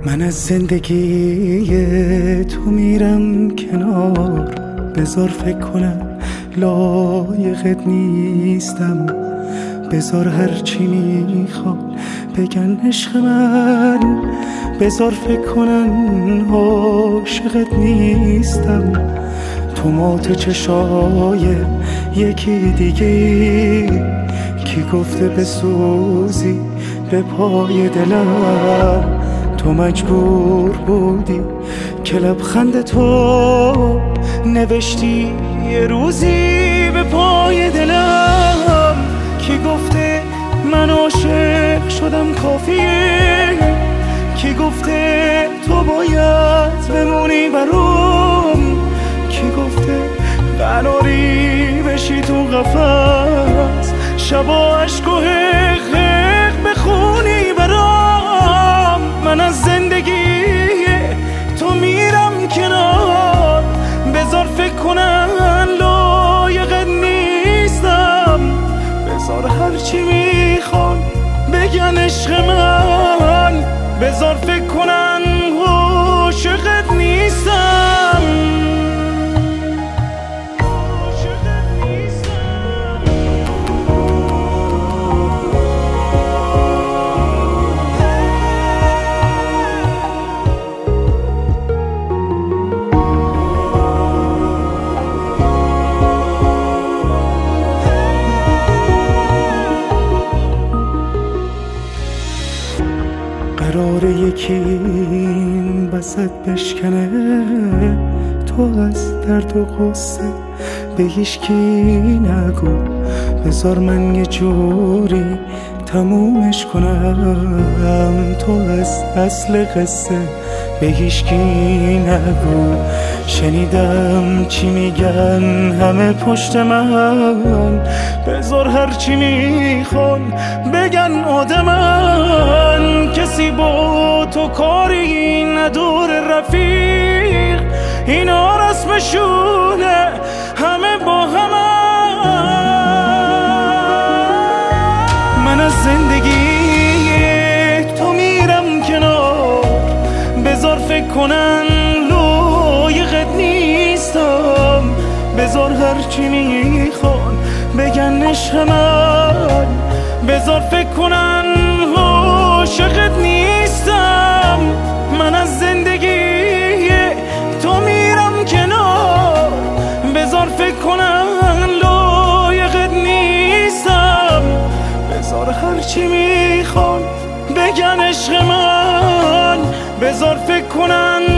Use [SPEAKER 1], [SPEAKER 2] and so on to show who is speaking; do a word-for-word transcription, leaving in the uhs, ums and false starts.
[SPEAKER 1] من از زندگی تو میرم کنار، بذار فکر کنم لایقت نیستم، بذار هرچی میخوان بگن عشق من، بذار فکر کنن عاشقت نیستم. تو مات چشای یکی دیگه، کی گفته بسوزی به پای دلم؟ تو مجبور بودی که لبخند تو نوشتی یه روزی به پای دلم. کی گفته من عاشق شدم کافیه؟ کی گفته تو باید بمونی برام؟ کی گفته قراری بشی تو قفس، شبا عشق و حق حق بخونی برام؟ من از زندگی تو میرم کنار، بذار فکر کنن لایقت نیستم، بذار هرچی میخوان بگن عشق من، بذار فکر کنن عاشقت نیستم. قراره یکی این وسط بشکنه، تو از درد و غصه به هیچکی نگو، بذار من یه جوری تمومش کنم. تو از اصل قصه به هیچکی نگو، شنیدم چی میگن همه پشت من، بذار هرچی میخوان بگن آدمن. کسی با تو کاری نداره رفیق، اینا رسمشونه همه با همن. من از زندگی تو میرم کنار، بذار فکر کنن لایقت نیستم، بذار هرچی میخوان بگن عشق من، بذار فکر کنن عاشقت نیستم. من از زندگی تو میرم کنار، بذار فکر کنن لایقت نیستم، بذار هرچی میخوان بگن عشق من، بذار فکر کنن